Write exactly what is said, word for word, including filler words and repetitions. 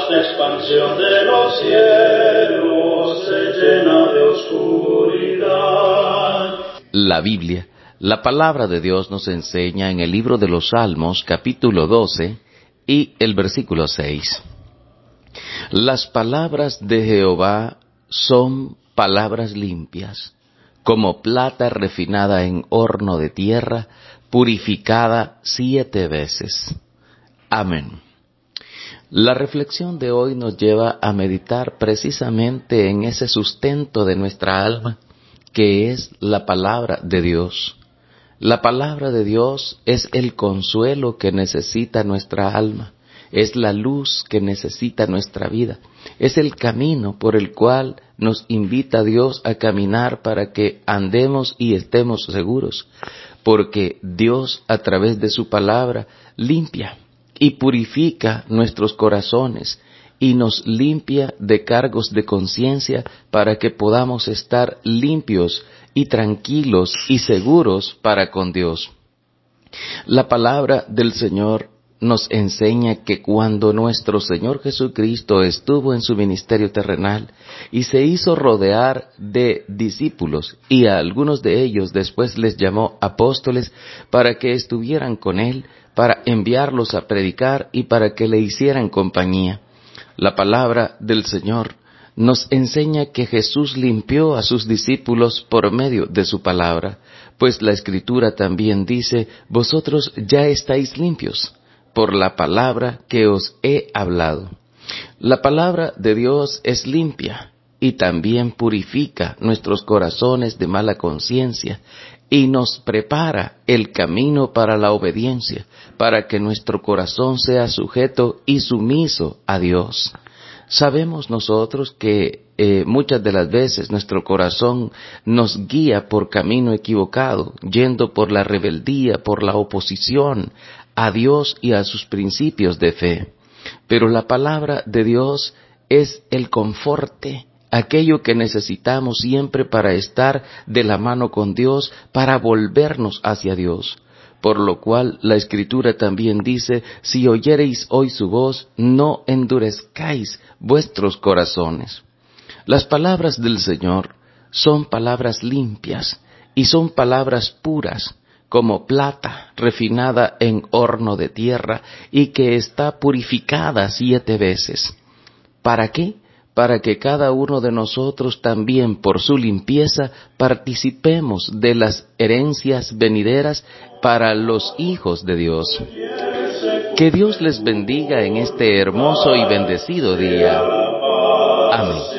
vasta expansión de los cielos se llena de oscuridad. La Biblia, la palabra de Dios, nos enseña en el libro de los Salmos, capítulo doce, y el versículo seis. Las palabras de Jehová son palabras limpias, como plata refinada en horno de tierra, purificada siete veces. Amén. La reflexión de hoy nos lleva a meditar precisamente en ese sustento de nuestra alma, que es la palabra de Dios. La palabra de Dios es el consuelo que necesita nuestra alma, es la luz que necesita nuestra vida, es el camino por el cual nos invita Dios a caminar para que andemos y estemos seguros, porque Dios, a través de su palabra, limpia y purifica nuestros corazones y nos limpia de cargos de conciencia para que podamos estar limpios y tranquilos y seguros para con Dios. La palabra del Señor nos enseña que cuando nuestro Señor Jesucristo estuvo en su ministerio terrenal y se hizo rodear de discípulos, y a algunos de ellos después les llamó apóstoles para que estuvieran con Él, para enviarlos a predicar y para que le hicieran compañía. La palabra del Señor nos enseña que Jesús limpió a sus discípulos por medio de su palabra, pues la Escritura también dice: vosotros ya estáis limpios por la palabra que os he hablado. La palabra de Dios es limpia y también purifica nuestros corazones de mala conciencia y nos prepara el camino para la obediencia, para que nuestro corazón sea sujeto y sumiso a Dios. Sabemos nosotros que eh, muchas de las veces nuestro corazón nos guía por camino equivocado, yendo por la rebeldía, por la oposición a Dios y a sus principios de fe. Pero la palabra de Dios es el conforte, aquello que necesitamos siempre para estar de la mano con Dios, para volvernos hacia Dios. Por lo cual la Escritura también dice: si oyereis hoy su voz, no endurezcáis vuestros corazones. Las palabras del Señor son palabras limpias y son palabras puras, como plata refinada en horno de tierra y que está purificada siete veces. ¿Para qué? Para que cada uno de nosotros también por su limpieza participemos de las herencias venideras para los hijos de Dios. Que Dios les bendiga en este hermoso y bendecido día. Amén.